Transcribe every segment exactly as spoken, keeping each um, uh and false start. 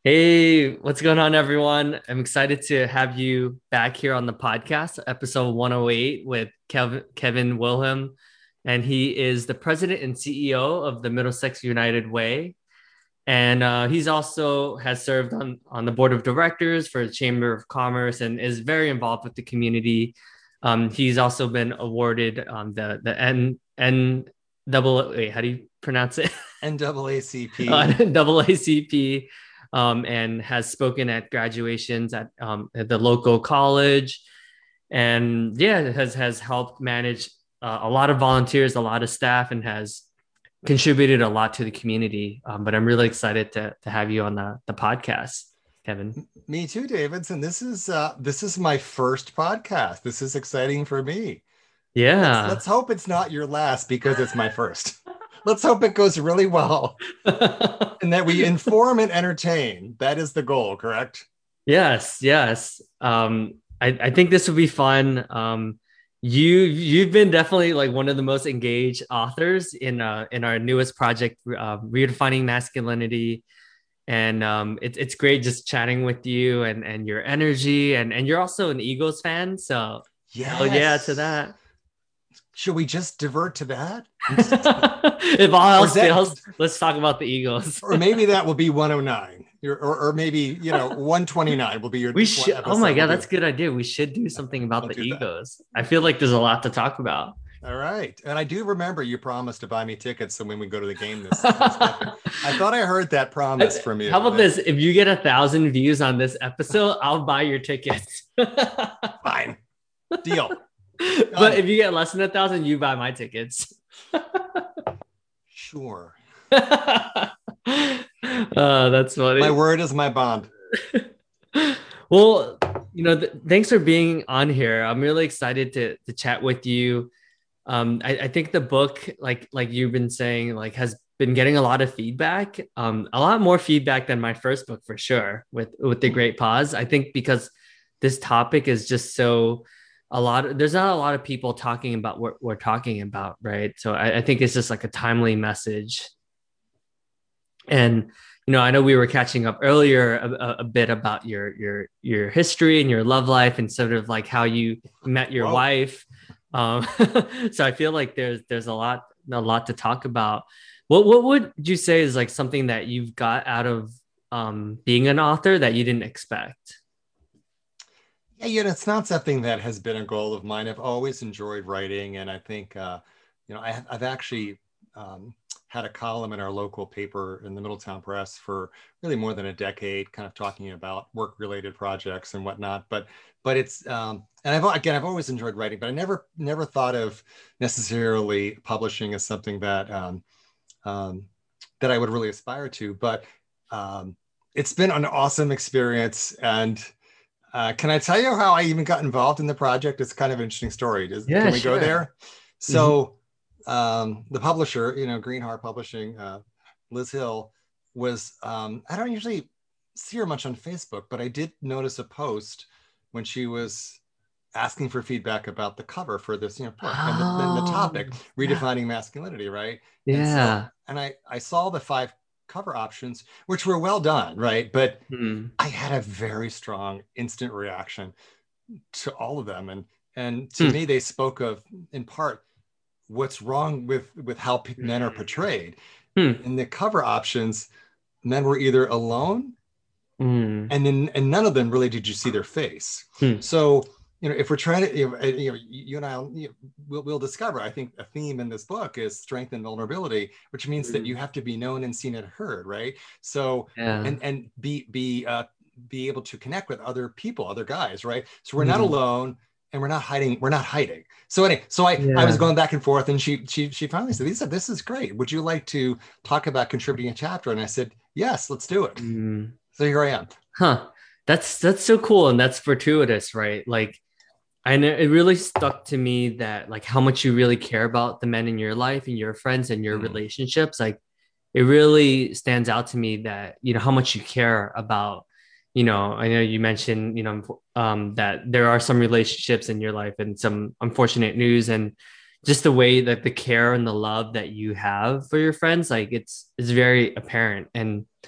Hey, what's going on, everyone? I'm excited to have you back here on the podcast, episode one oh eight with Kevin, Kevin Wilhelm. And he is the president and C E O of the Middlesex United Way. And uh, he's also has served on, on the board of directors for the Chamber of Commerce and is very involved with the community. Um, he's also been awarded um, the the N N double wait, how do you pronounce it? N double A C P. uh, double A C P, um, and has spoken at graduations at, um, at the local college, and yeah, has has helped manage uh, a lot of volunteers, a lot of staff, and has contributed a lot to the community. Um, but I'm really excited to to have you on the the podcast, Kevin. Me too, Davids. And this is uh this is my first podcast. This is exciting for me. Let's Yeah. let's hope it's not your last because it's my first. Let's hope it goes really well and that we inform and entertain. That is the goal, correct? Yes, yes. Um, I, I think this would be fun. Um, you you've been definitely like one of the most engaged authors in uh in our newest project, uh, redefining masculinity, and um, it's it's great just chatting with you and and your energy, and and you're also an Eagles fan, so hell yeah to Yes. that. Should we just divert to that? If all Or is else that fails, let's talk about the Eagles. or maybe that will be one oh nine. Or, or maybe, you know, one twenty-nine will be your We one should. Oh my episode. We'll God, do that's a good idea. We should do something about we'll the do that. Eagles. I feel like there's a lot to talk about. All right. And I do remember you promised to buy me tickets so when we go to the game this, this weekend. I thought I heard that promise from How you. about this? If you get a thousand views on this episode, I'll buy your tickets. Fine. Deal. But Done. if you get less than a thousand, you buy my tickets. Sure. uh, that's funny. My word is my bond. Well, you know, th- thanks for being on here. I'm really excited to to chat with you. Um, I, I think the book, like like you've been saying, like has been getting a lot of feedback. Um, a lot more feedback than my first book for sure. With with the Great Pause, I think because this topic is just so a lot. Of, there's not a lot of people talking about what we're talking about, right? So I, I think it's just like a timely message. And you know, I know we were catching up earlier a, a bit about your your your history and your love life and sort of like how you met your Whoa. wife. Um, so I feel like there's there's a lot a lot to talk about. What what would you say is like something that you've got out of um, being an author that you didn't expect? Yeah, you know, it's not something that has been a goal of mine. I've always enjoyed writing, and I think, uh, you know, I, I've actually um, had a column in our local paper in the Middletown Press for really more than a decade, kind of talking about work-related projects and whatnot. But, but it's, um, and I've again, I've always enjoyed writing, but I never, never thought of necessarily publishing as something that um, um, that I would really aspire to. But um, it's been an awesome experience, and uh, can I tell you how I even got involved in the project? It's kind of an interesting story. Does, Yeah, can we go sure. there? Mhm. So um, the publisher, you know, Greenheart Publishing, uh, Liz Hill, was, um, I don't usually see her much on Facebook, but I did notice a post when she was asking for feedback about the cover for this, you know, book and the, then the Oh, topic, yeah, redefining masculinity, right? And so, yeah. and I, I saw the five cover options, which were well done, right? But Hmm. I had a very strong instant reaction to all of them, and and to Hmm. me they spoke of in part what's wrong with with how men are portrayed. Hmm. In the cover options, men were either alone, Hmm. and then and none of them really did you see their face. Hmm. So you know, if we're trying to, you know, you, know, you and I, you know, we'll, we'll discover. I think a theme in this book is strength and vulnerability, which means that Hmm. you have to be known and seen and heard, right? So Yeah. and and be be uh, be able to connect with other people, other guys, right? So we're not Hmm. alone, and we're not hiding. We're not hiding. So anyway, so I I was Yeah. going back and forth, and she she she finally said, "Lisa, this is great. Would you like to talk about contributing a chapter?" And I said, "Yes, let's do it." Hmm. So here I am. Huh. That's that's so cool and that's fortuitous, right? Like I know it really stuck to me that like how much you really care about the men in your life and your friends and your Mm, relationships. Like it really stands out to me that, you know, how much you care about, you know, I know you mentioned, you know, um, that there are some relationships in your life and some unfortunate news and just the way that the care and the love that you have for your friends, like it's it's very apparent. And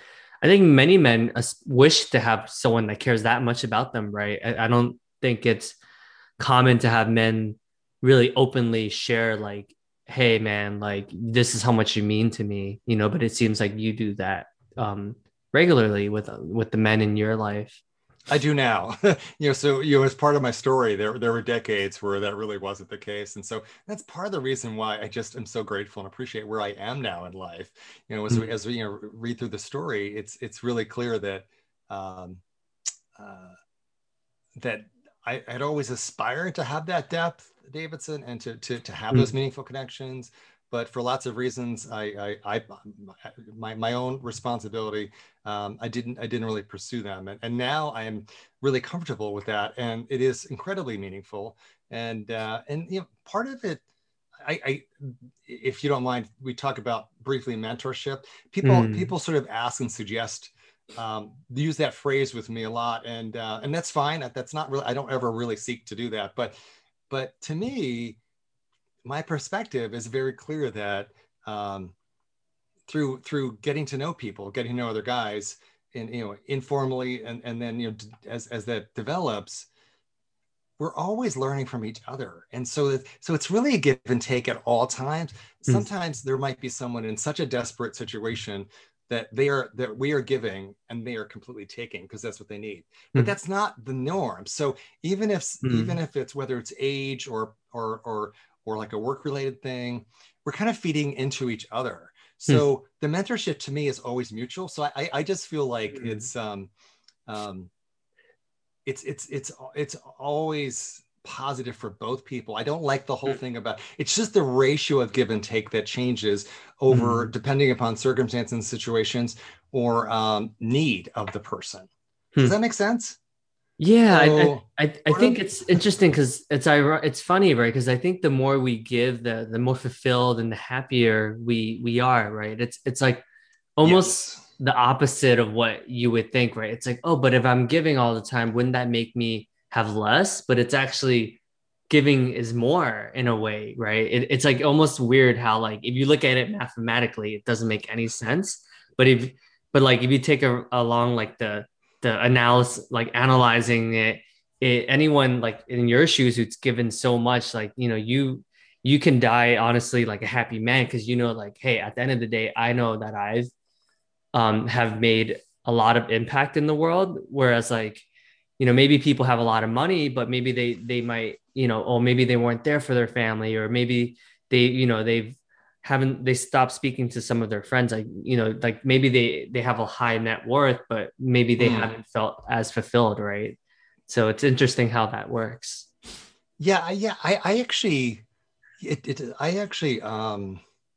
I think many men as- wish to have someone that cares that much about them, right? I, I don't think it's common to have men really openly share like, hey man, like this is how much you mean to me, you know, but it seems like you do that um regularly with with the men in your life. I do now. You know, so you know, as part of my story, there there were decades where that really wasn't the case, and so that's part of the reason why I just am so grateful and appreciate where I am now in life. You know, as we Mm, as we you know read through the story, it's it's really clear that um, uh, that I had always aspired to have that depth, Davidson, and to to to have those mm, meaningful connections. But for lots of reasons, I, I, I my my own responsibility, um, I didn't I didn't really pursue them, and, and now I am really comfortable with that, and it is incredibly meaningful. And uh, and you know, part of it, I, I if you don't mind, we talk about briefly mentorship. People mm, people sort of ask and suggest, um, use that phrase with me a lot, and uh, and that's fine. That's not really. I don't ever really seek to do that, but but to me, my perspective is very clear that um, through through getting to know people, getting to know other guys, and you know informally, and and then you know as as that develops, we're always learning from each other, and so so it's really a give and take at all times. mm, Sometimes there might be someone in such a desperate situation that they are that we are giving and they are completely taking because that's what they need, but mm, that's not the norm. So even if even mm, if it's whether it's age or or or or like a work related thing, we're kind of feeding into each other. mm, So the mentorship to me is always mutual. So i i just feel like mm, it's um um it's it's it's it's always positive for both people. I don't like the whole thing about it's just the ratio of give and take that changes over mm, depending upon circumstances and situations or um, need of the person. Does mm. that make sense? Yeah, I, I So I I sort think of. it's interesting because it's ir- it's funny, right? Because I think the more we give, the the more fulfilled and the happier we we are, right? It's it's like almost Yes. the opposite of what you would think, right? It's like, oh, but if I'm giving all the time, wouldn't that make me have less? But it's actually giving is more in a way, right? It, it's like almost weird how like if you look at it mathematically, it doesn't make any sense. But if but like if you take a along like the the analysis, like analyzing it, it, anyone like in your shoes who's given so much, like you know, you you can die honestly like a happy man because you know, like, hey, at the end of the day, I know that I've um, have made a lot of impact in the world. Whereas like, you know, maybe people have a lot of money, but maybe they they might, you know, or maybe they weren't there for their family, or maybe they, you know, they've haven't they stopped speaking to some of their friends. Like, you know, like maybe they they have a high net worth, but maybe they Mm. haven't felt as fulfilled, right? So it's interesting how that works. Yeah, yeah. I, I actually, it, it, I actually, um,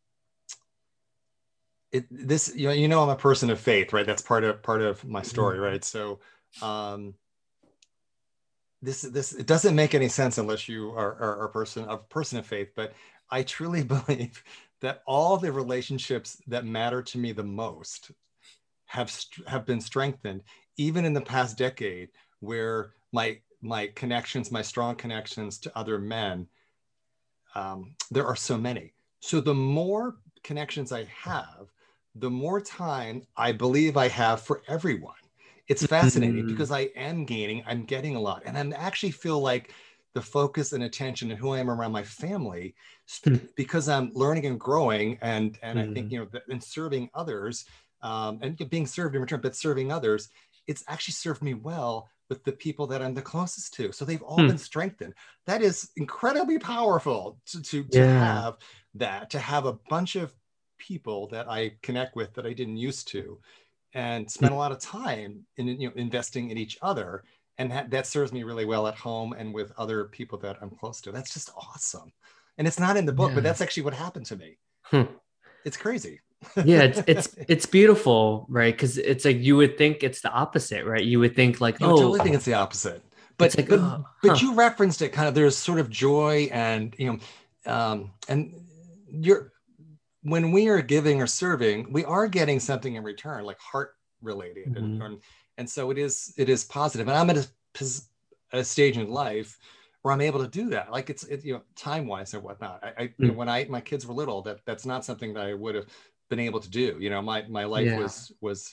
it, this, you know, you know, I'm a person of faith, right? That's part of part of my story, Mm, right? So, um, this this it doesn't make any sense unless you are, are, are a person a person of faith, but I truly believe that all the relationships that matter to me the most have have been strengthened even in the past decade, where my my connections, my strong connections to other men, um, there are so many. So the more connections I have, the more time I believe I have for everyone. It's fascinating mm, because I am gaining, I'm getting a lot, and I actually feel like the focus and attention and who I am around my family, mm, because I'm learning and growing, and and I think mm, you know, and serving others, um, and being served in return, but serving others, it's actually served me well with the people that I'm the closest to. So they've all been mm. strengthened. That is incredibly powerful to, to, to Yeah. have that, to have a bunch of people that I connect with that I didn't used to, and spend a lot of time in, you know, investing in each other. And that, that serves me really well at home and with other people that I'm close to. That's just awesome. And it's not in the book, but Yeah. that's actually what happened to me. Hmm. It's crazy. Yeah, it's it's it's beautiful, right? Because it's like you would think it's the opposite, right? You would think like, You would oh, totally think it's the opposite. it's But like, but oh, but huh. you referenced it kind of, there's sort of joy and you know um and you're when we are giving or serving, we are getting something in return, like heart related, and Mhm. and, and so it is it is positive. And I'm at a, a stage in life where I'm able to do that. Like it's it, you know, time wise and whatnot. I, I you know, Mm. when I my kids were little, that that's not something that I would have been able to do. You know, my my life Yeah. was was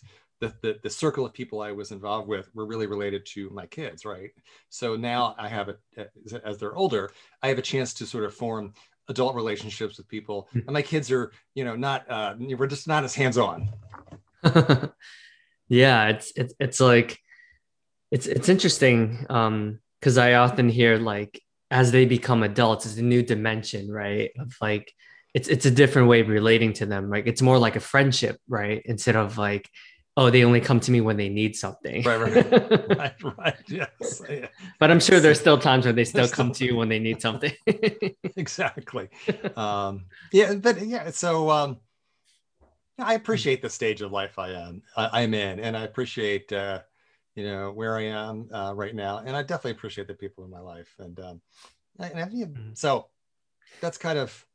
the, the, the circle of people I was involved with were really related to my kids, right? So now I have a, as they're older, I have a chance to sort of form adult relationships with people, and my kids are, you know, not, uh, we're just not as hands-on. Yeah, it's it's it's like it's it's interesting um because I often hear like as they become adults, it's a new dimension, right? Of like it's it's a different way of relating to them. Like it's more like a friendship, right? Instead of like, oh, they only come to me when they need something. Right, right, right, right. Yes, yeah. But I'm sure Yes. there's still times where they still There's come still to you when they need something. exactly. Um, yeah, but yeah, so um, I appreciate the stage of life I am I, I'm in, and I appreciate uh, you know where I am uh, right now, and I definitely appreciate the people in my life, and um, and I, so that's kind of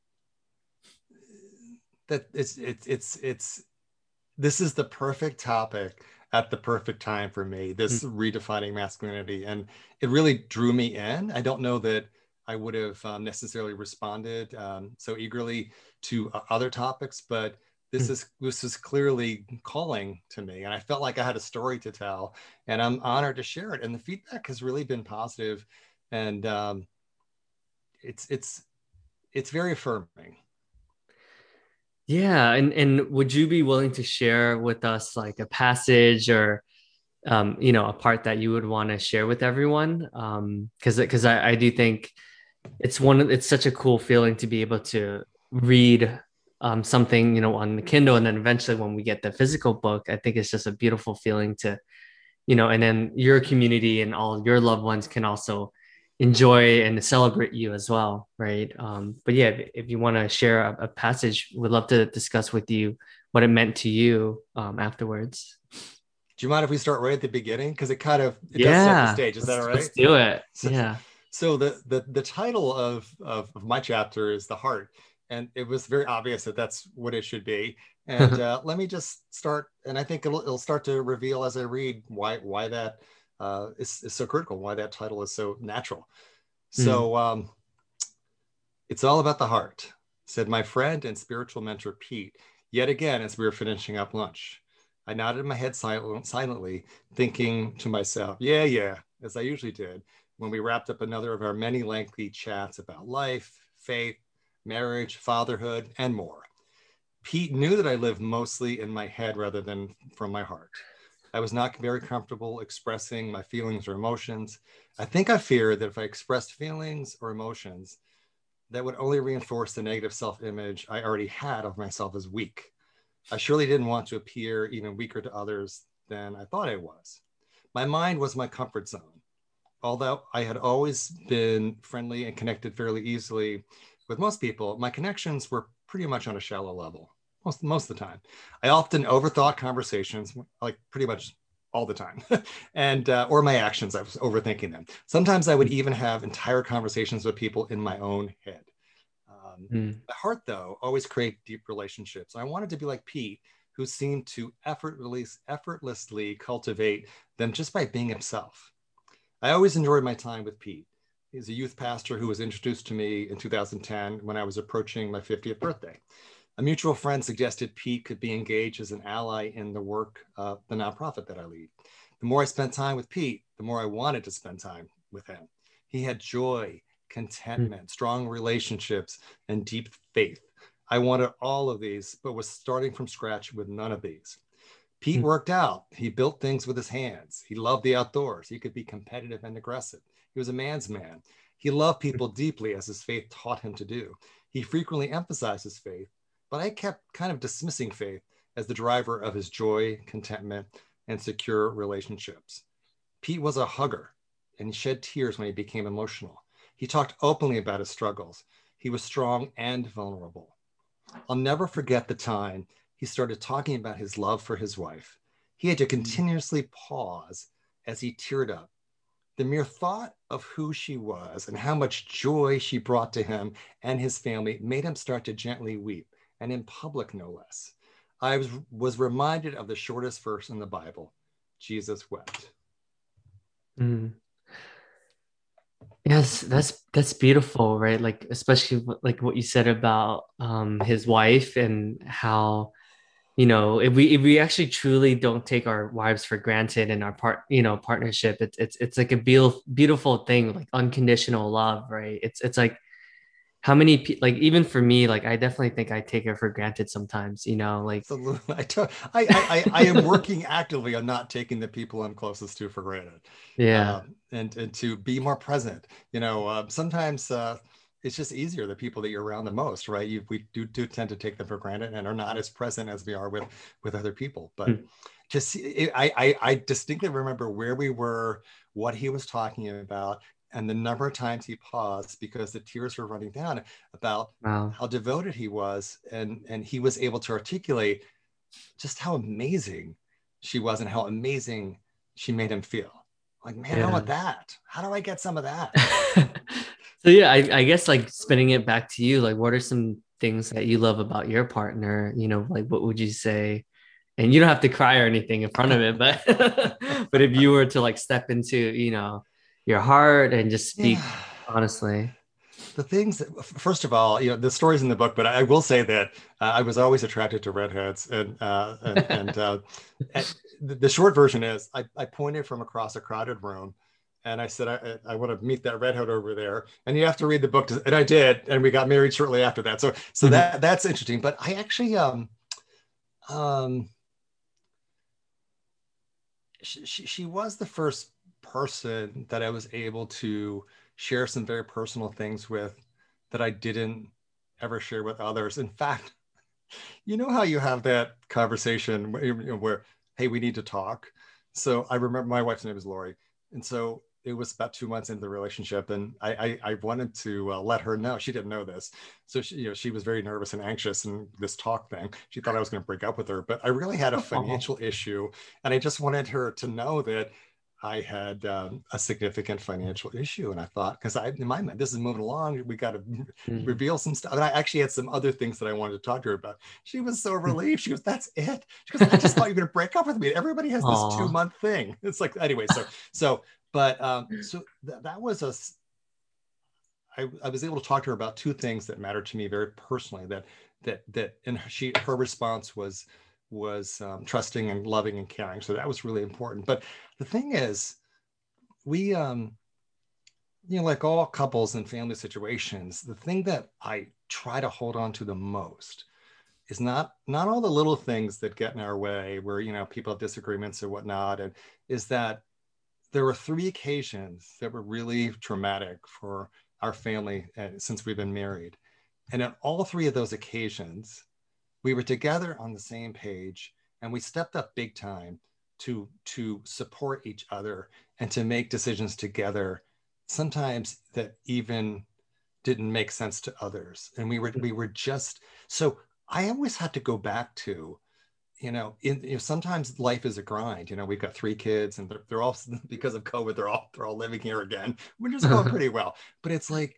that. It's it's it's it's this is the perfect topic at the perfect time for me. This redefining masculinity, and it really drew me in. I don't know that I would have um, necessarily responded um, so eagerly to uh, other topics, but this is this is clearly calling to me, and I felt like I had a story to tell, and I'm honored to share it. And the feedback has really been positive, and um, it's it's it's very affirming. Yeah, and and would you be willing to share with us like a passage or um, you know, a part that you would want to share with everyone? Um, because because I, I do think it's one of, it's such a cool feeling to be able to read um something, you know, on the Kindle, and then eventually when we get the physical book, I think it's just a beautiful feeling to, you know, and then your community and all your loved ones can also enjoy and celebrate you as well, right? Um, but yeah, if, if you want to share a, a passage, we'd love to discuss with you what it meant to you um, afterwards. Do you mind if we start right at the beginning? Because it kind of it does set the Yeah, stage. Is that let's all let's right? do it. So, Yeah. so the, the the title of, of of my chapter is the heart, and it was very obvious that that's what it should be. And uh, let me just start, and I think it'll, it'll start to reveal as I read why why that uh, is, is so critical, why that title is so natural. Mm, So um, it's all about the heart, said my friend and spiritual mentor Pete, yet again as we were finishing up lunch. I nodded my head silent, silently, thinking to myself, yeah, yeah, as I usually did when we wrapped up another of our many lengthy chats about life, faith, marriage, fatherhood, and more. Pete knew that I lived mostly in my head rather than from my heart. I was not very comfortable expressing my feelings or emotions. I think I feared that if I expressed feelings or emotions, that would only reinforce the negative self-image I already had of myself as weak. I surely didn't want to appear even weaker to others than I thought I was. My mind was my comfort zone. Although I had always been friendly and connected fairly easily with most people, my connections were pretty much on a shallow level most, most of the time. I often overthought conversations, like pretty much all the time, and uh, or my actions, I was overthinking them. Sometimes I would even have entire conversations with people in my own head. Um, mm, my heart, though, always craved deep relationships. I wanted to be like Pete, who seemed to effortlessly, effortlessly cultivate them just by being himself. I always enjoyed my time with Pete. He's a youth pastor who was introduced to me in two thousand ten when I was approaching my fiftieth birthday. A mutual friend suggested Pete could be engaged as an ally in the work of the nonprofit that I lead. The more I spent time with Pete, the more I wanted to spend time with him. He had joy, mm, contentment, strong relationships, and deep faith. I wanted all of these, but was starting from scratch with none of these. Pete mm, worked out. He built things with his hands. He loved the outdoors. He could be competitive and aggressive. He was a man's man. He loved people deeply as his faith taught him to do. He frequently emphasized his faith, but I kept kind of dismissing faith as the driver of his joy, contentment, and secure relationships. Pete was a hugger, and he shed tears when he became emotional. He talked openly about his struggles. He was strong and vulnerable. I'll never forget the time he started talking about his love for his wife. He had to mm, continuously pause as he teared up. The mere thought of who she was and how much joy she brought to him and his family made him start to gently weep, and in public, no less. I was, was reminded of the shortest verse in the Bible: Jesus wept. mm. Yes, that's that's beautiful, right? Like especially what, like what you said about um his wife and how you know, if we if we actually truly don't take our wives for granted in our part, you know, partnership, it's it's it's like a beautiful beautiful thing, like unconditional love, right? It's it's like how many pe like even for me, like I definitely think I take it for granted sometimes, you know, like Absolutely. I, to- I, I, I am working actively on not taking the people I'm closest to for granted, yeah. um, and, and to be more present. You know, uh, sometimes uh, it's just easier the people that you're around the most, right? You, we do, do tend to take them for granted and are not as present as we are with, with other people. But Mm. just, it, I, I, I distinctly remember where we were, what he was talking about, and the number of times he paused because the tears were running down about Wow. how devoted he was, and and he was able to articulate just how amazing she was and how amazing she made him feel. Like, man, how Yeah. about that? How do I get some of that? So yeah, I, I guess like spinning it back to you, like what are some things that you love about your partner? You know, like what would you say? And you don't have to cry or anything in front of it, but but if you were to like step into, you know, your heart and just Yeah. speak honestly. The things that, first of all, you know, the stories in the book, but I will say that uh, I was always attracted to redheads, and uh, and and, uh, and the, the short version is I, I pointed from across a crowded room, and I said I, I want to meet that redhead over there, and you have to read the book, to, and I did, and we got married shortly after that. So so Mhm. that that's interesting. But I actually um um she, she, she was the first person that I was able to share some very personal things with that I didn't ever share with others. In fact, you know how you have that conversation where, you know, where hey, we need to talk. So I remember my wife's name is Lori, and so it was about two months into the relationship, and I I, I wanted to uh, let her know. She didn't know this, so she, you know, she was very nervous and anxious in this talk thing. She thought I was going to break up with her, but I really had a Oh, financial issue, and I just wanted her to know that I had um, a significant financial issue. And I thought, because I, in my mind, this is moving along, we got to mm. reveal some stuff. And I actually had some other things that I wanted to talk to her about. She was so relieved. She goes, "That's it." She goes, "I just thought you were going to break up with me. Everybody has this two Aw. month thing." It's like, anyway, so, so, but, um, so th- that was a, I, I was able to talk to her about two things that mattered to me very personally, that, that, that, and she, her response was, was um, trusting and loving and caring. So that was really important. But the thing is, we, um, you know, like all couples and family situations, the thing that I try to hold on to the most is not not all the little things that get in our way, where you know people have disagreements or whatnot, and is that there were three occasions that were really traumatic for our family uh, since we've been married, and on all three of those occasions, we were together on the same page, and we stepped up big time to to support each other and to make decisions together, sometimes that even didn't make sense to others, and we were we were just so I always had to go back to, you know, in, you know, sometimes life is a grind. You know, we've got three kids, and they're, they're all because of COVID, they're all they're all living here again, which is going pretty well. But it's like,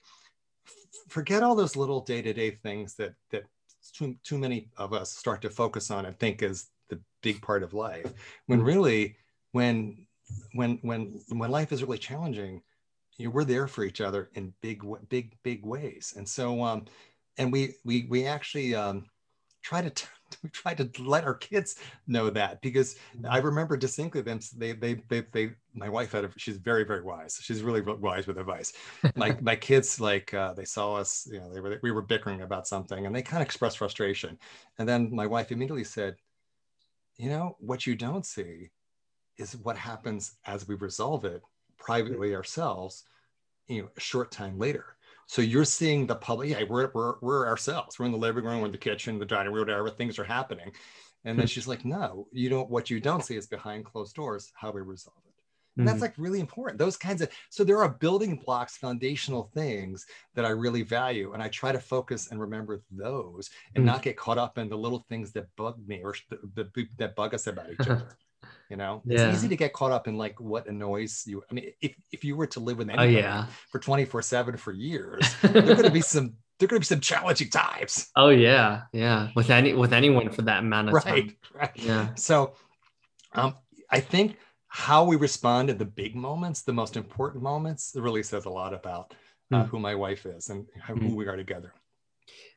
forget all those little day-to-day things that that too, too many of us start to focus on and think is the big part of life, when Mm. really, when when when when life is really challenging, you know, we're there for each other in big big big ways. And so um and we we we actually um try to t- we try to let our kids know that, because I remember distinctly them they they they, they my wife had a, she's very very wise, she's really wise with advice. My my kids, like uh, they saw us, you know, they were we were bickering about something, and they kind of expressed frustration, and then my wife immediately said, you know, what you don't see is what happens as we resolve it privately ourselves, you know, a short time later. So you're seeing the public, yeah, we're, we're, we're ourselves. We're in the living room, we're in the kitchen, the dining room, whatever, things are happening. And then she's like, no, you don't, what you don't see is behind closed doors, how we resolve it. And that's Mm. like really important. Those kinds of, so there are building blocks, foundational things that I really value. And I try to focus and remember those and Mm. not get caught up in the little things that bug me, or the, the, that bug us about each other. You know, it's easy Yeah. to get caught up in like what annoys you. I mean, if, if you were to live with Oh anybody yeah. for twenty-four seven for years, there are going to be some, there are going to be some challenging times. Oh yeah. Yeah. With any with anyone for that amount of Right. time. Right. Yeah. So um, I think how we respond to the big moments, the most important moments, it really says a lot about uh, Mm. who my wife is and how, who Mm. we are together.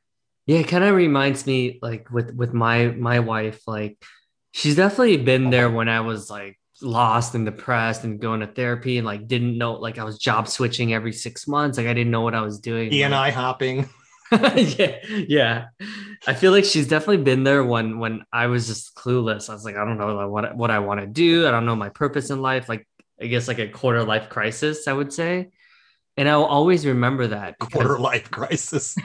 Yeah, it kind of reminds me like with with my my wife, like she's definitely been there when I was like lost and depressed and going to therapy and like didn't know like I was job switching every six months. Like I didn't know what I was doing. E and Like I hopping. yeah, yeah. I feel like she's definitely been there when when I was just clueless. I was like, I don't know like, what what I want to do. I don't know my purpose in life. Like I guess like a quarter life crisis, I would say. And I'll always remember that Quarter because life crisis.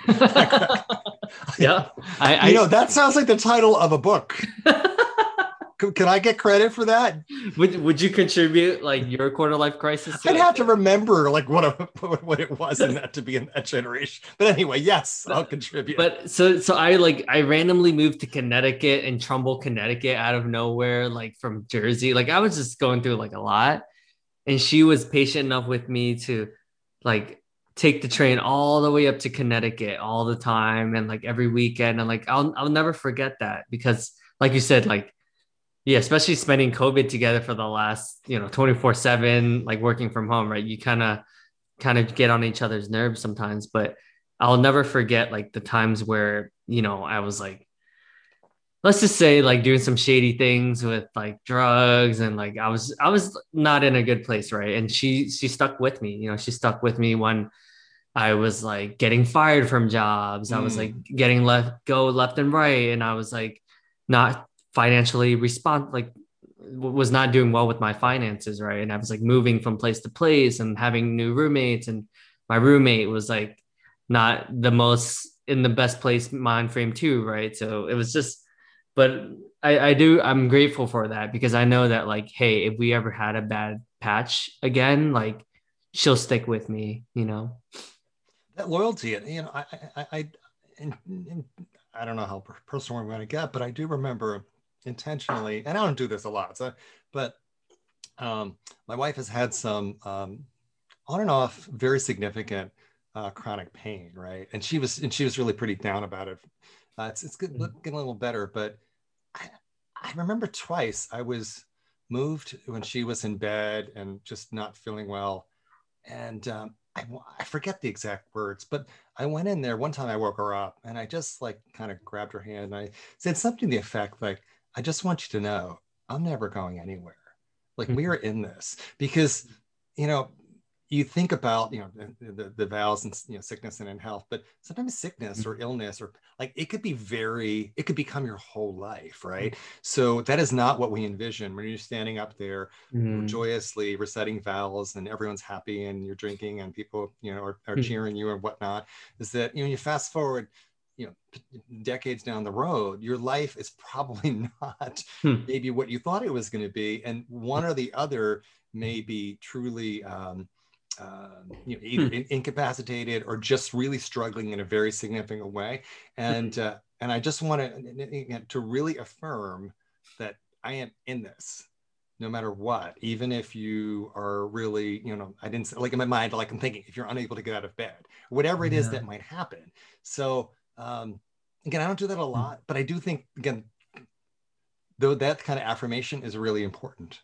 yeah, You know, I that sounds like the title of a book. I Can I get credit for that? would would you contribute like your quarter life crisis to I'd it? have to remember like what a, what it was in that to be in that generation. But anyway, yes, I'll But contribute. but so so I like I randomly moved to Connecticut and Trumbull, Connecticut out of nowhere, like from Jersey. Like I was just going through like a lot. And she was patient enough with me to like take the train all the way up to Connecticut all the time and like every weekend. And like I'll I'll never forget that because like you said, like yeah, especially spending COVID together for the last, you know, twenty-four seven, like working from home, right? You kind of kind of get on each other's nerves sometimes, but I'll never forget like the times where, you know, I was like, let's just say like doing some shady things with like drugs and like I was I was not in a good place, right? And she she stuck with me, you know, she stuck with me when I was like getting fired from jobs. I was like Mm. getting let go left and right and I was like not financially respond like was not doing well with my finances, right? And I was like moving from place to place and having new roommates, and my roommate was like not the most in the best place mind frame too, right? So it was just, but I, I do I'm grateful for that because I know that like, hey, if we ever had a bad patch again, like she'll stick with me, you know. That loyalty, you know, I, I, I, and, and I don't know how personal I'm going to get, but I do remember intentionally, and I don't do this a lot, so, but um, my wife has had some um, on and off very significant uh, chronic pain, right? And she was and she was really pretty down about it. Uh, it's it's good, getting a little better, but I, I remember twice I was moved when she was in bed and just not feeling well, and um, I, I forget the exact words, but I went in there one time. I woke her up and I just like kind of grabbed her hand and I said something to the effect like, "I just want you to know I'm never going anywhere. Like we are in this because you know." You think about you know the, the, the vows and you know sickness and in health, but sometimes sickness or illness or like it could be very it could become your whole life, right? So that is not what we envision when you're standing up there Mm-hmm. joyously reciting vows and everyone's happy and you're drinking and people you know are, are cheering you and whatnot. Is that you know you fast forward you know decades down the road, your life is probably not maybe what you thought it was going to be, and one or the other may be truly um, uh, you know, either in, incapacitated or just really struggling in a very significant way. And uh, and I just want to to really affirm that I am in this no matter what, even if you are really, you know, I didn't like in my mind, like I'm thinking, if you're unable to get out of bed, whatever it is Yeah. that might happen. So, um, again, I don't do that a lot, but I do think, again, though that kind of affirmation is really important.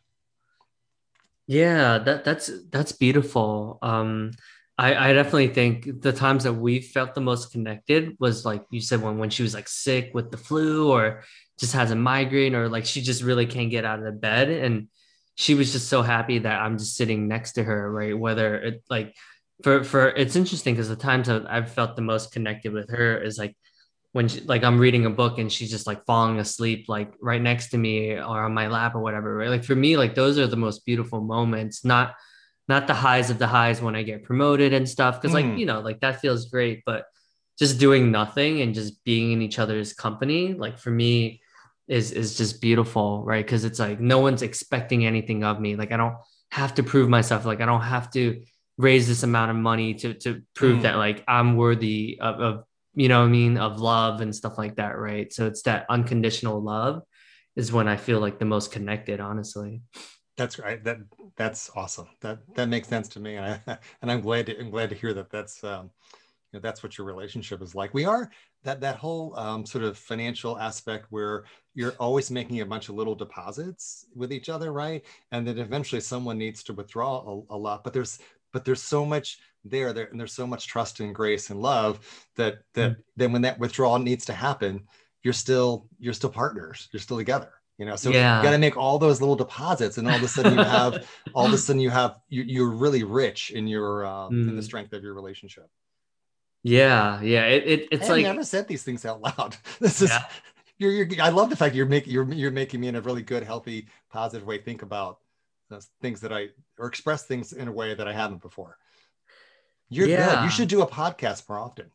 Yeah, that that's that's beautiful. Um, I I definitely think the times that we felt the most connected was like you said when when she was like sick with the flu or just has a migraine or like she just really can't get out of the bed and she was just so happy that I'm just sitting next to her, right? Whether it like for for it's interesting because the times that I've felt the most connected with her is like when she, like I'm reading a book and she's just like falling asleep like right next to me or on my lap or whatever, right? Like for me, like those are the most beautiful moments, not not the highs of the highs when I get promoted and stuff. Cause like, Mm, you know, like that feels great, but just doing nothing and just being in each other's company, like for me is is just beautiful, right? Cause it's like no one's expecting anything of me. Like I don't have to prove myself. Like I don't have to raise this amount of money to to prove that mm. like I'm worthy of, of you know what I mean, of love and stuff like that, right? So it's that unconditional love is when I feel like the most connected, honestly. That's right. That that's awesome. That that makes sense to me, and I and I'm glad to I'm glad to hear that. That's um, you know, that's what your relationship is like. We are that that whole um, sort of financial aspect where you're always making a bunch of little deposits with each other, right? And then eventually someone needs to withdraw a, a lot. But there's but there's so much there, there and there's so much trust and grace and love that that mm. then when that withdrawal needs to happen, you're still you're still partners, you're still together, you know. So yeah. you got to make all those little deposits, and all of a sudden you have all of a sudden you have you, you're really rich in your um, mm. in the strength of your relationship. Yeah, yeah. It, it it's I like never said these things out loud. This is yeah. you're, you're I love the fact you're making you're you're making me in a really good, healthy, positive way think about those things that I or express things in a way that I haven't before. You're yeah. good. You should do a podcast more often.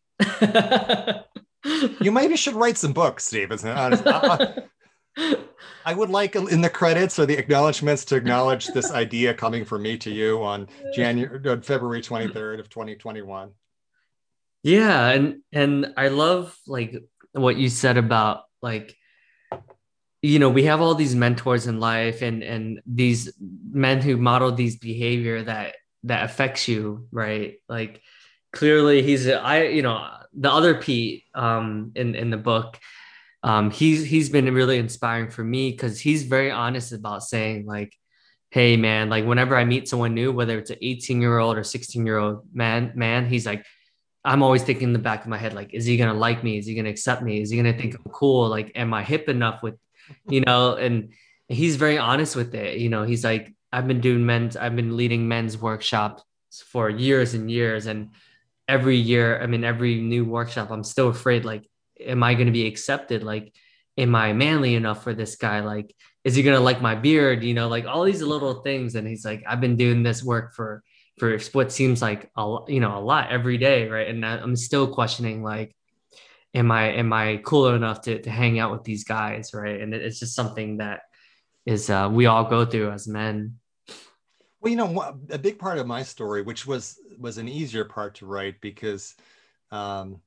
You maybe should write some books, Steve. I, I, I would like in the credits or the acknowledgments to acknowledge this idea coming from me to you on January, February twenty-third of twenty twenty-one. Yeah, and and I love like what you said about like, you know, we have all these mentors in life and and these men who model these behavior that that affects you, right? Like clearly he's I you know the other Pete um in in the book, um he's he's been really inspiring for me because he's very honest about saying like, hey man, like whenever I meet someone new, whether it's an eighteen year old or sixteen year old man man he's like, I'm always thinking in the back of my head, like, is he going to like me? Is he going to accept me? Is he going to think I'm cool? Like, am I hip enough with, you know, and he's very honest with it. You know, he's like, I've been doing men's, I've been leading men's workshops for years and years. And every year, I mean, every new workshop, I'm still afraid, like, am I going to be accepted? Like, am I manly enough for this guy? Like, is he going to like my beard? You know, like all these little things. And he's like, I've been doing this work for for what seems like a you know a lot every day, right? And I'm still questioning like, am I am I cool enough to to hang out with these guys, right? And it's just something that is uh, we all go through as men. Well, you know, a big part of my story, which was was an easier part to write because um,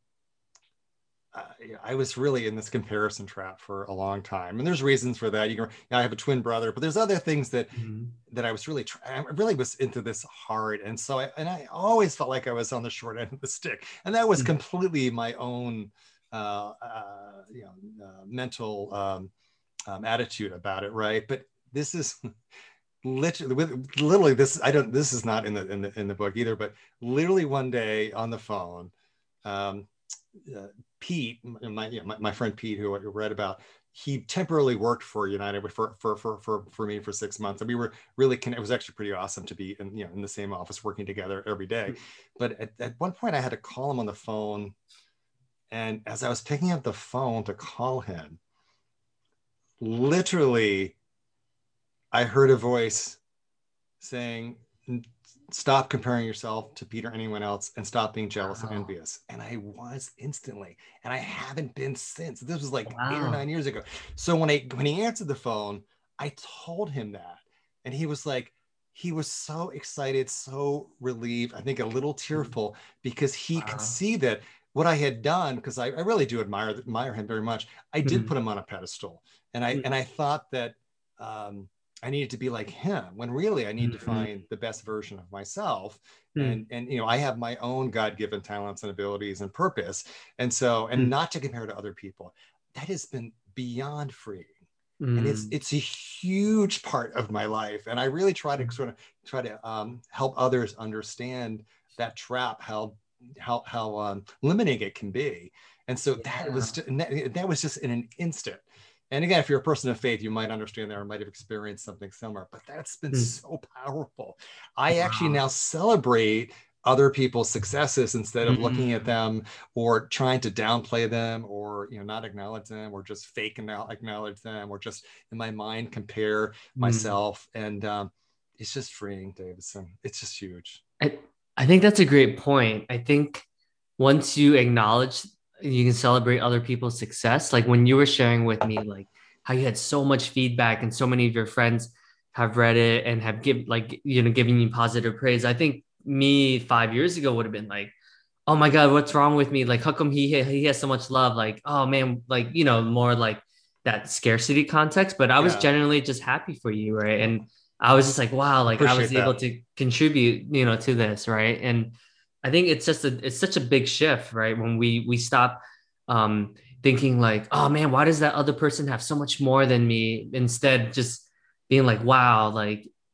I, I was really in this comparison trap for a long time, and there's reasons for that. You can, I have a twin brother, but there's other things that mm-hmm. that I was really, I really was into this hard, and so I and I always felt like I was on the short end of the stick, and that was mm-hmm. completely my own, uh, uh, you know, uh, mental um, um, attitude about it, right? But this is literally, with literally this. I don't. This is not in the in the in the book either, but literally one day on the phone. Um, uh, Pete, my, you know, my my friend Pete, who I read about, he temporarily worked for United for for for for for me for six months, and we were really connected. It was actually pretty awesome to be in you know in the same office working together every day. But at, at one point, I had to call him on the phone, and as I was picking up the phone to call him, literally, I heard a voice saying, stop comparing yourself to Peter or anyone else and stop being jealous wow. and envious. And I was instantly, and I haven't been since. This was like wow. eight or nine years ago. So when I when he answered the phone, I told him that. And he was like, he was so excited, so relieved, I think a little tearful, because he wow. could see that what I had done, because I, I really do admire admire him very much. I did mm-hmm. put him on a pedestal. And I mm-hmm. and I thought that um I needed to be like him when really I need mm-hmm. to find the best version of myself. Mm-hmm. And, and, you know, I have my own God-given talents and abilities and purpose. And so, and mm-hmm. not to compare to other people, that has been beyond freeing. Mm-hmm. And it's, it's a huge part of my life. And I really try to sort of try to um, help others understand that trap, how, how, how um, limiting it can be. And so yeah. that was, that, that was just in an instant. And again, if you're a person of faith, you might understand that or might have experienced something similar, but that's been mm. so powerful. I wow. actually now celebrate other people's successes instead of mm-hmm. looking at them or trying to downplay them or, you know, not acknowledge them or just fake and acknowledge them or just in my mind compare mm. myself. And um, it's just freeing, Davidson. It's just huge. I, I think that's a great point. I think once you acknowledge you can celebrate other people's success. Like when you were sharing with me, like how you had so much feedback and so many of your friends have read it and have give like, you know, giving you positive praise. I think me five years ago would have been like, oh my God, what's wrong with me? Like, how come he, he has so much love? Like, oh man, like, you know, more like that scarcity context, but I was yeah. genuinely just happy for you. Right. And I was just like, wow, like Appreciate I was that. able to contribute, you know, to this. Right. And I think it's just a, it's such a big shift, right? When we, we stop um, thinking like, oh man, why does that other person have so much more than me? Instead, just being like, wow, like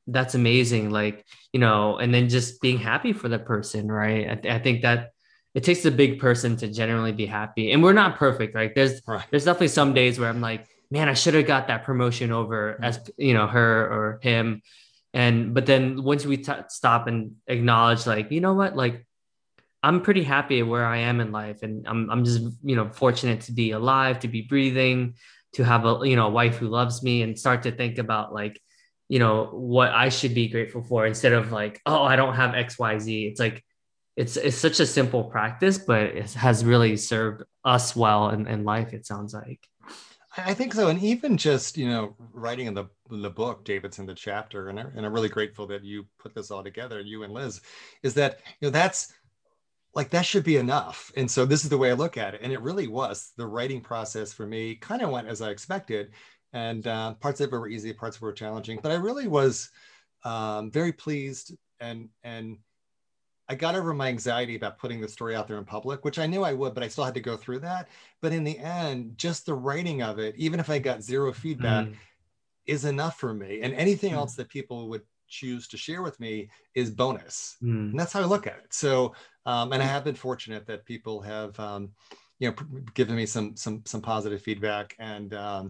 that's amazing. Like, you know, and then just being happy for the person, right? I, th- I think that it takes a big person to generally be happy. And we're not perfect. Like there's Right. there's definitely some days where I'm like, man, I should have got that promotion over Mm. as, you know, her or him. And but then once we t stop and acknowledge, like, you know what, like I'm pretty happy where I am in life, and I'm I'm just, you know, fortunate to be alive, to be breathing, to have a, you know, a wife who loves me, and start to think about like, you know, what I should be grateful for instead of like, oh, I don't have X Y Z. It's like it's it's such a simple practice, but it has really served us well in, in life, it sounds like. I think so. And even just, you know, writing in the in the book, David's in the chapter, and, I, and I'm really grateful that you put this all together, you and Liz, is that, you know, that's like, that should be enough. And so this is the way I look at it. And it really was. The writing process for me kind of went as I expected. And uh, parts of it were easy, parts of it were challenging, but I really was um, very pleased and, and I got over my anxiety about putting the story out there in public, which I knew I would, but I still had to go through that. But in the end, just the writing of it, even if I got zero feedback, Mm, is enough for me. And anything mm, else that people would choose to share with me is bonus. mm, And that's how I look at it. So, um, and I have been fortunate that people have, um, you know, given me some some some positive feedback and um,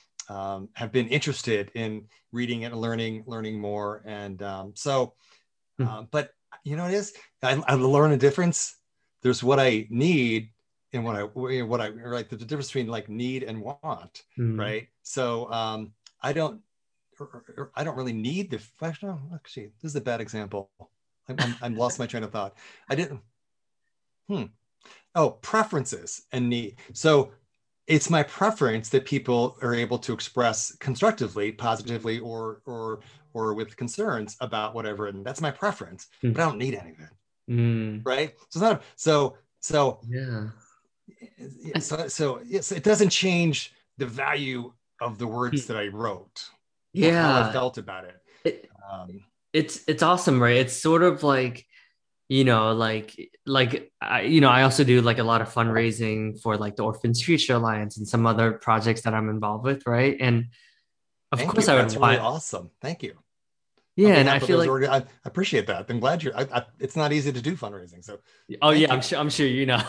um, have been interested in reading it and learning learning more. And um, so mm, um, but you know, it is, I, I learn a difference. There's what I need and what I, what I, right. There's a difference between like need and want. mm. Right. So um, I don't, or, or, I don't really need the, actually, actually, this is a bad example. I'm, I'm, I'm lost my train of thought. I didn't, hmm. Oh, preferences and need. So it's my preference that people are able to express constructively, positively, or or or with concerns about whatever, and that's my preference. But I Mm, don't need any of it, mm. right? So it's not so so Yeah. so so yes, it doesn't change the value of the words Mm. that I wrote or how I Yeah. felt about it. It, Um, it's it's awesome, right? It's sort of like, you know, like like I, you know, I also do like a lot of fundraising for like the Orphans Future Alliance and some other projects that I'm involved with, right? And of thank course you. I would That's really want, awesome. Thank you. On yeah, and I behalf of feel those like, org, I appreciate that. I'm glad you're. I, I, it's not easy to do fundraising, so oh thank yeah, I'm you. sure I'm sure you know.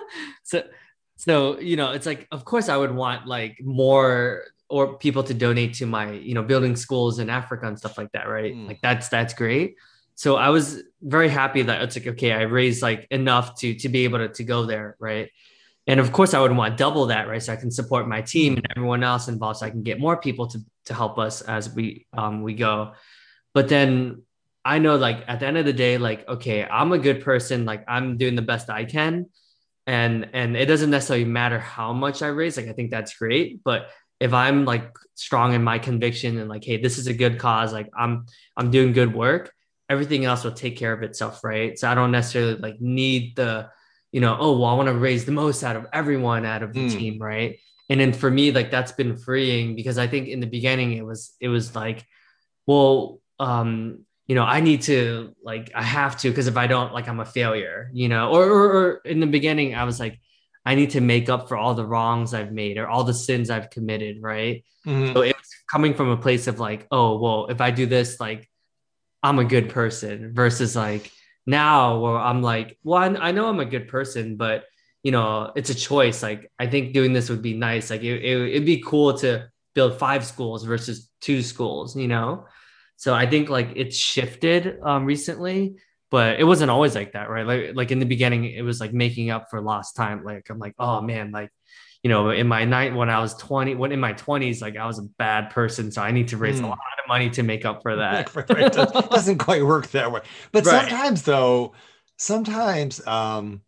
So so you know, it's like of course I would want like more or people to donate to my, you know, building schools in Africa and stuff like that, right? Mm, Like that's that's great. So I was very happy that it's like, okay, I raised like enough to to be able to to go there, right? And of course, I would want double that, right? So I can support my team mm, and everyone else involved, so I can get more people to to help us as we um we go. But then I know, like at the end of the day, like okay, I'm a good person, like I'm doing the best I can, and and it doesn't necessarily matter how much I raise. Like I think that's great, but if I'm like strong in my conviction and like, hey, this is a good cause, like I'm I'm doing good work, everything else will take care of itself, right? So I don't necessarily like need the, you know, oh well, I want to raise the most out of everyone out of the mm, team, right? And then for me, like that's been freeing because I think in the beginning it was it was like, well, um, you know, I need to like I have to because if I don't, like I'm a failure, you know. Or, or, or in the beginning, I was like, I need to make up for all the wrongs I've made or all the sins I've committed, right? mm, So it was coming from a place of like, oh, well, if I do this, like I'm a good person versus like now where I'm like, well, I, I know I'm a good person, but you know, it's a choice. Like I think doing this would be nice. Like it, it, it'd be cool to build five schools versus two schools, you know? So I think like it's shifted um recently, but it wasn't always like that, right? Like like in the beginning, it was like making up for lost time. Like I'm like, oh man, like you know, in my night when I was twenty, when in my twenties, like I was a bad person, so I need to raise a lot mm. of money to make up for that. Right, right. It doesn't quite work that way. But Right. sometimes, though, sometimes um,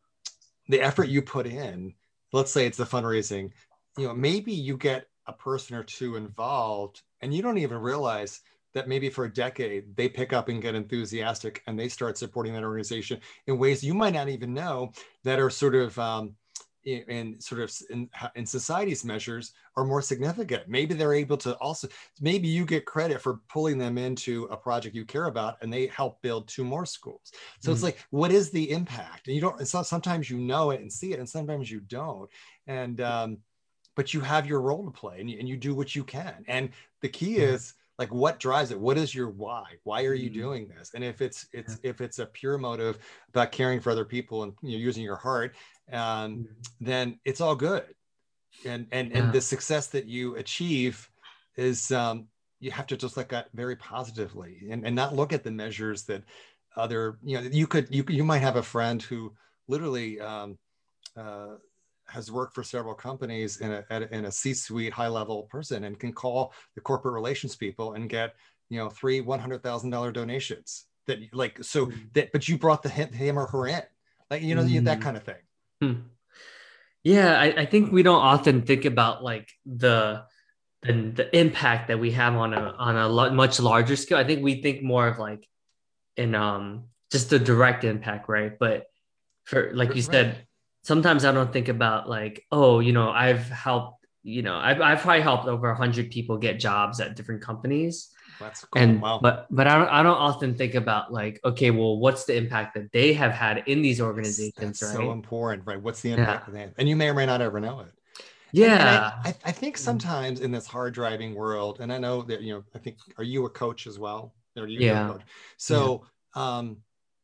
the effort you put in, let's say it's the fundraising, you know, maybe you get a person or two involved and you don't even realize that maybe for a decade they pick up and get enthusiastic and they start supporting that organization in ways you might not even know that are sort of um, in, in sort of in, in society's measures are more significant. Maybe they're able to also, maybe you get credit for pulling them into a project you care about and they help build two more schools. So it's Mm, like, what is the impact? And you don't, so sometimes you know it and see it and sometimes you don't. And, um, but you have your role to play and you, and you do what you can. And the key mm, is Like what drives it? What is your why? Why are you Mm. doing this? And if it's it's if it's a pure motive about caring for other people and you know, using your heart, um, Mm. then it's all good. And and and Yeah. the success that you achieve is um, you have to just look at very positively and, and not look at the measures that other, you know, you could you you might have a friend who literally um, uh, has worked for several companies in a, at, in a C-suite high level person and can call the corporate relations people and get, you know, three one hundred thousand dollars donations that like, so Mm. that, but you brought the him, him or her in, like, you know, that Mm. kind of thing. Hmm. Yeah, I, I think we don't often think about like the the the impact that we have on a on a lot, much larger scale. I think we think more of like in um just the direct impact, right? But for like you Right. said, sometimes I don't think about like, oh, you know, I've helped, you know, I've I've probably helped over a hundred people get jobs at different companies. That's cool. And Wow. but but I don't I don't often think about like, okay, well, what's the impact that they have had in these That's, that's organizations, so right? important, right? What's the Yeah. impact of that? And you may or may not ever know it. And and I, Yeah. I I think sometimes in this hard driving world, and I know that, you know, I think, are you a coach as well? Or you, you're a Yeah. coach. Yeah. So um,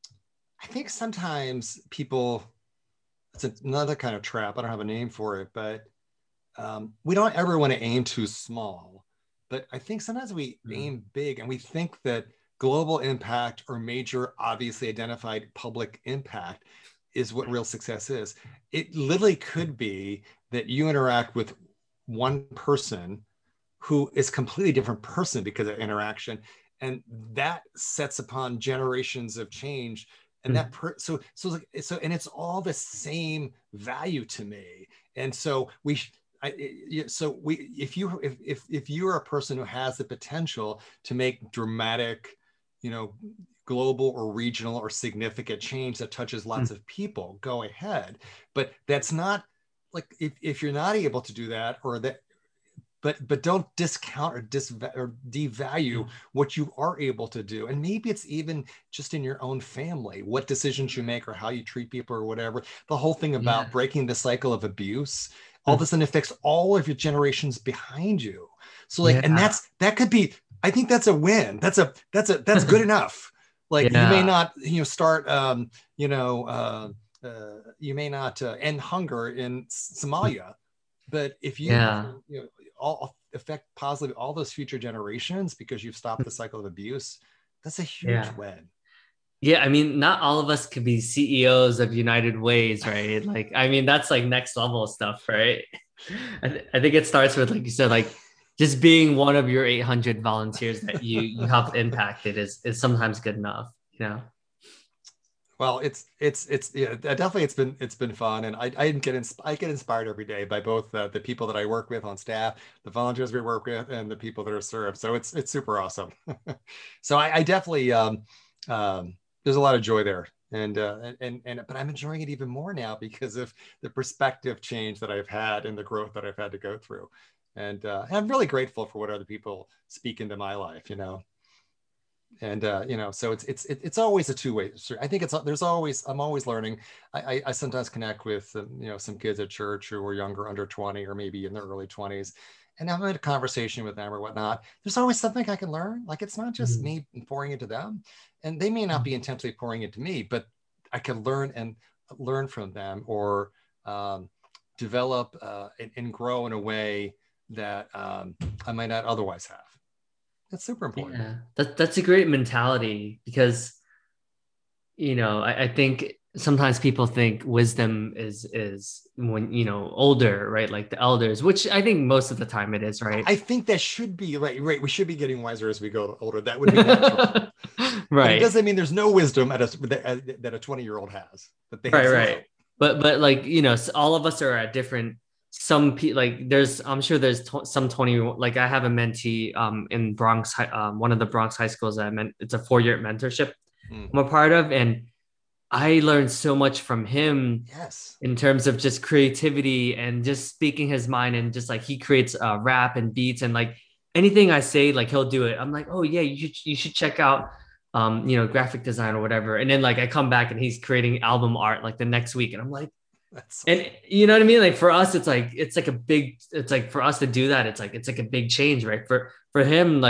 I think sometimes people, it's another kind of trap. I don't have a name for it, but um, we don't ever want to aim too small. But I think sometimes we Mm. aim big and we think that global impact or major, obviously identified public impact is what real success is. It literally could be that you interact with one person who is a completely different person because of interaction, and that sets upon generations of change. And that Mm. per, so so so and it's all the same value to me. And so we I, so we if you if, if if you're a person who has the potential to make dramatic, you know, global or regional or significant change that touches Mm. lots of people, go ahead. But that's not like, if, if you're not able to do that, or that, but but don't discount or dis or devalue Mm. what you are able to do. And maybe it's even just in your own family, what decisions you make or how you treat people or whatever. The whole thing Yeah. about breaking the cycle of abuse, all of a Mm. sudden affects all of your generations behind you. So like, and Yeah. that's, that could be, I think that's a win. That's a that's a that's good enough. Like you may Yeah. not, you know, start um, you know, uh, uh, you may not uh, end hunger in Somalia, but if you, Yeah. you know, all affect positively all those future generations because you've stopped the cycle of abuse, that's a huge Yeah. win. Yeah, I mean, not all of us could be C E Os of United Ways, right? Like, I mean, that's like next level stuff, right? I, th- I think it starts with, like you said, like just being one of your eight hundred volunteers that you you helped impacted is is sometimes good enough, you know? Well, it's it's it's yeah, definitely it's been it's been fun, and I I get ins- I get inspired every day by both uh, the people that I work with on staff, the volunteers we work with, and the people that are served. So it's it's super awesome. So I, I definitely um, um, there's a lot of joy there, and uh, and and and but I'm enjoying it even more now because of the perspective change that I've had and the growth that I've had to go through, and, uh, and I'm really grateful for what other people speak into my life. You know, and uh, you know, so it's it's it's always a two-way street. I think it's there's always, I'm always learning. I, I, I sometimes connect with um, you know, some kids at church who are younger, under twenty, or maybe in their early twenties, and I'm in a conversation with them or whatnot. There's always something I can learn. Like it's not just Mm. me pouring into them, and they may not be intentionally pouring into me, but I can learn and learn from them, or um, develop uh, and, and grow in a way that um, I might not otherwise have. That's super important. Yeah, that that's a great mentality because, you know, I, I think sometimes people think wisdom is is when, you know, older, right? Like the elders, which I think most of the time it is, right? I think that should be right. Right, we should be getting wiser as we go older. That would be natural. But it Right. doesn't mean there's no wisdom at a, that a twenty year old has. That they have Right, zero. right. But but like, you know, all of us are at different, some pe like there's, I'm sure there's tw some twenty, like I have a mentee um in Bronx Hi- um one of the Bronx high schools that I meant, it's a four-year mentorship Mm. I'm a part of, and I learned so much from him Yes. in terms of just creativity and just speaking his mind, and just like he creates uh, rap and beats, and like anything I say, like he'll do it. I'm like, oh yeah, you should you should check out um, you know, graphic design or whatever. And then like I come back and he's creating album art like the next week. And I'm like, That's and you know what I mean? Like for us, it's like it's like a big, it's like for us to do that, it's like it's like a big change, right? For for him, like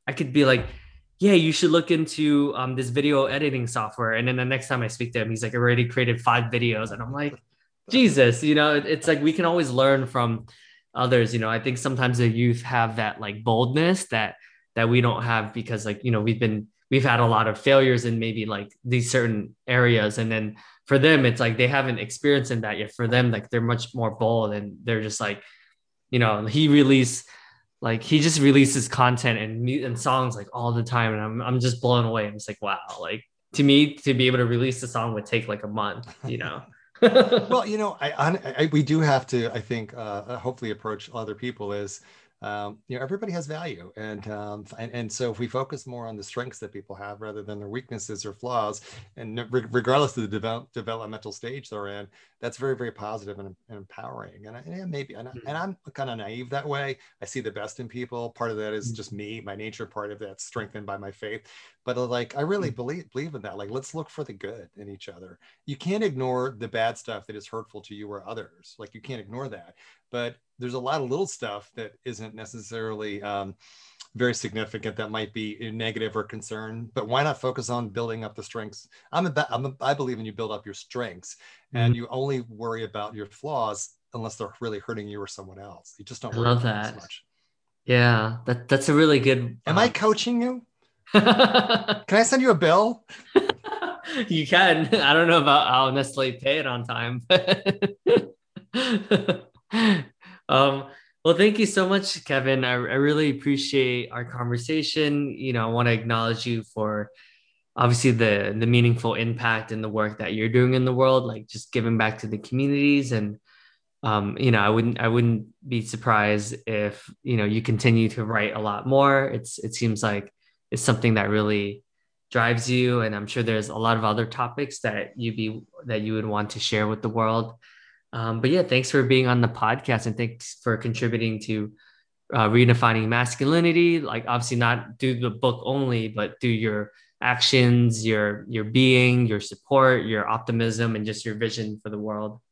I could be like, yeah, you should look into um this video editing software. And then the next time I speak to him, he's like already created five videos. And I'm like, Jesus, you know, it- it's like we can always learn from others. You know, I think sometimes the youth have that like boldness that that we don't have because like, you know, we've been we've had a lot of failures in maybe like these certain areas. And then for them, it's like they haven't experienced in that yet. For them, like they're much more bold and they're just like, you know, he released like he just releases content and mu- and songs like all the time, and I'm I'm just blown away. I'm just like, wow, like to me to be able to release a song would take like a month, you know. Well, you know, I, I, I we do have to, I think, uh, hopefully approach other people as, um, you know, everybody has value, and, um, and and so if we focus more on the strengths that people have rather than their weaknesses or flaws, and re- regardless of the develop, developmental stage they're in, that's very very positive and, and empowering. And, I, and yeah, maybe, and, I, and I'm kind of naive that way. I see the best in people. Part of that is just me, my nature. Part of that's strengthened by my faith. But uh, like, I really believe believe in that. Like, let's look for the good in each other. You can't ignore the bad stuff that is hurtful to you or others. Like, you can't ignore that. But there's a lot of little stuff that isn't necessarily um, very significant that might be negative or concern. But why not focus on building up the strengths? I'm a, I'm a, I believe in you build up your strengths, and you only worry about your flaws unless they're really hurting you or someone else. You just don't I worry love about them as that. much. Yeah, that that's a really good Am I um coaching you? Can I send you a bill? you can. I don't know about I'll necessarily pay it on time. um, well, thank you so much, Kevin. I, I really appreciate our conversation. You know, I want to acknowledge you for obviously the the meaningful impact and the work that you're doing in the world, like just giving back to the communities. And um, you know, I wouldn't I wouldn't be surprised if, you know, you continue to write a lot more. It's it seems like it's something that really drives you, and I'm sure there's a lot of other topics that you be that you would want to share with the world. Um, but yeah, thanks for being on the podcast, and thanks for contributing to uh, redefining masculinity. Like obviously not do the book only, but do your actions, your your being, your support, your optimism, and just your vision for the world.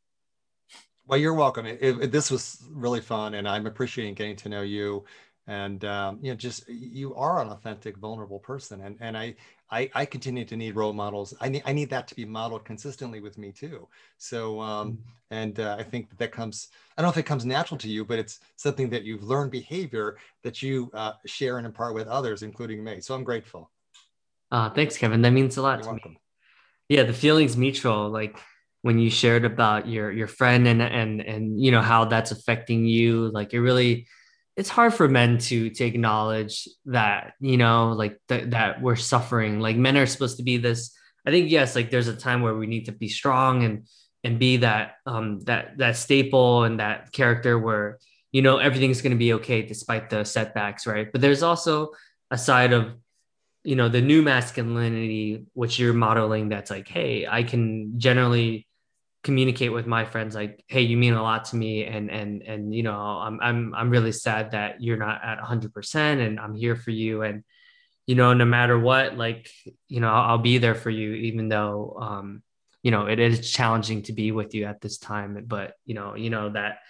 Well, you're welcome. It, it, this was really fun, and I'm appreciating getting to know you. And um, you know, just you are an authentic, vulnerable person, and and I I, I continue to need role models. I need I need that to be modeled consistently with me too. So um, and uh, I think that, that comes. I don't know if it comes natural to you, but it's something that you've learned behavior that you uh, share and impart with others, including me. So I'm grateful. Uh, thanks, Kevin. That means a lot You're to me. welcome. Yeah, the feelings mutual. Like when you shared about your your friend and and and you know how that's affecting you. Like it really, it's hard for men to to acknowledge that, you know, like th- that we're suffering. Like men are supposed to be this. I think yes, like there's a time where we need to be strong and and be that um that that staple and that character where, you know, everything's going to be okay despite the setbacks, right? But there's also a side of, you know, the new masculinity which you're modeling, that's like, hey, I can generally communicate with my friends like, hey, you mean a lot to me, and and and you know, i'm i'm i'm really sad that you're not at one hundred percent, and I'm here for you, and you know, no matter what, like, you know, I'll, I'll be there for you, even though um you know, it is challenging to be with you at this time, but you know, you know that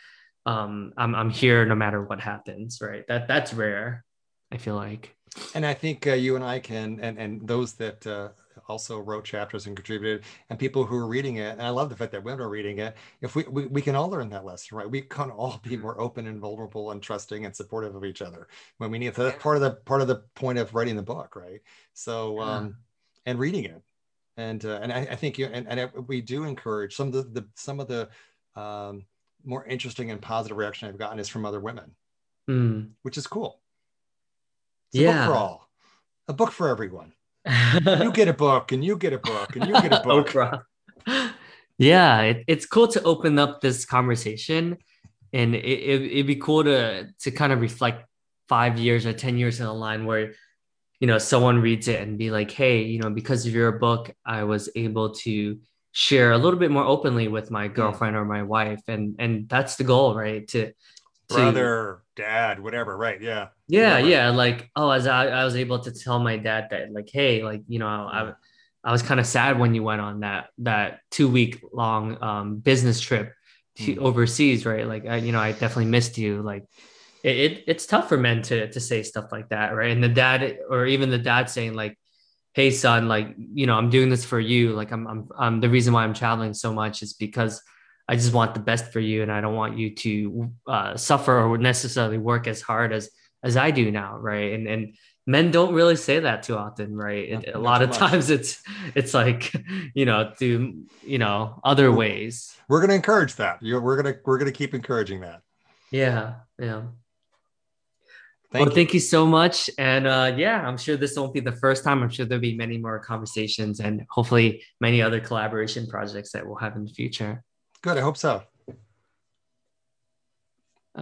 um i'm i'm here no matter what happens, right? That that's rare, I feel like. And I think uh, you and I can, and and those that uh, also wrote chapters and contributed, and people who are reading it, and I love the fact that women are reading it. If we we, we can all learn that lesson, right? We can all be more open and vulnerable and trusting and supportive of each other when we need. So that's part of the part of the point of writing the book, right? So Yeah. um, and reading it, and uh, and I, I think you and, and we do encourage some of the, the some of the um, more interesting and positive reaction I've gotten is from other women, Mm. which is cool. It's a book for Yeah. all, a book for everyone. You get a book, and you get a book, and you get a book. Oprah. Yeah, it, it's cool to open up this conversation, and it, it, it'd be cool to to kind of reflect five years or ten years in a line where, you know, someone reads it and be like, hey, you know, because of your book, I was able to share a little bit more openly with my Mm. girlfriend or my wife, and and that's the goal, right? To to Brother, dad, whatever. Right. Yeah. Yeah, Whoever. yeah. Like, oh, as I, I was able to tell my dad that, like, hey, like, you know, Mm. I I was kind of sad when you went on that that two week long um business trip to Mm. overseas, right? Like, I, you know, I definitely missed you. Like, it, it it's tough for men to to say stuff like that, right? And the dad, or even the dad saying like, "Hey, son, like, you know, I'm doing this for you. Like, I'm I'm I'm the reason why I'm traveling so much is because I just want the best for you, and I don't want you to uh, suffer or necessarily work as hard as as I do now, right?" And and men don't really say that too often, right? No, It, a not lot too of much. times it's it's like, you know, through, you know, other We're, ways. we're going to encourage that. You we're going to we're going to keep encouraging that. Yeah, yeah. Well, Thank you. thank you so much. And uh, yeah, I'm sure this won't be the first time. I'm sure there'll be many more conversations and hopefully many other collaboration projects that we'll have in the future. Good. I hope so.